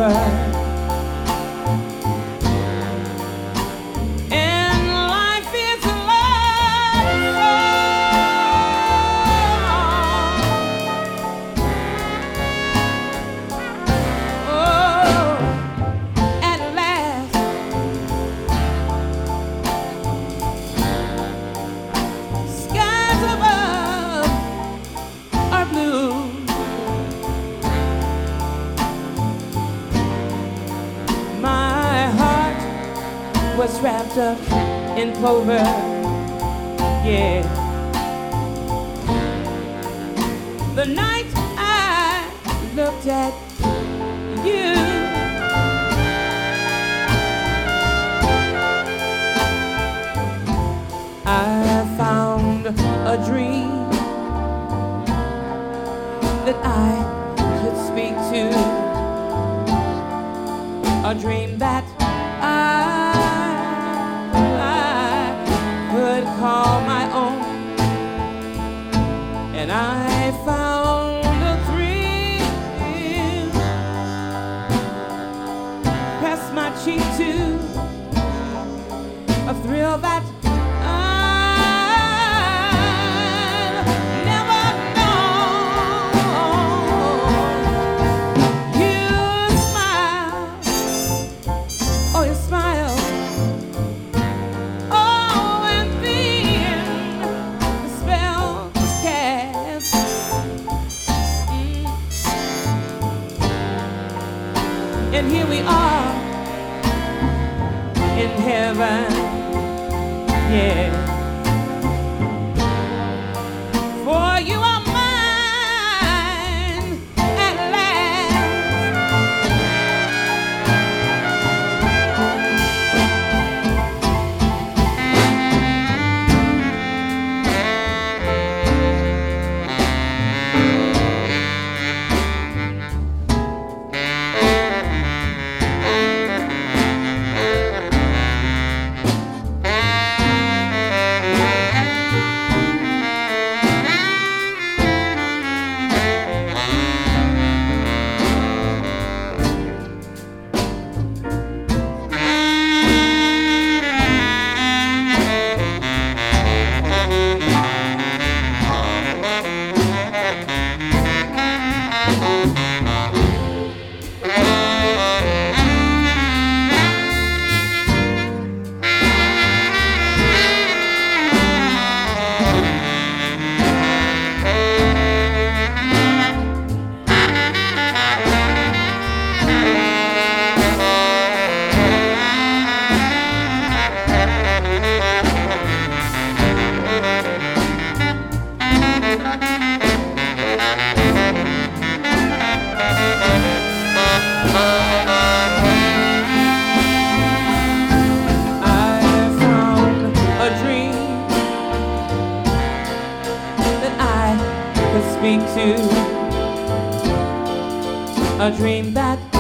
over. And life is was wrapped up in clover, yeah. The night I looked at you, I found a dream that I could speak to, a dream that I could call my own, and I found a thrill, pressed my cheek to a thrill that I've never known. You smile, oh you smile. And here we are in heaven, yeah. For you are mine at speak to, a dream that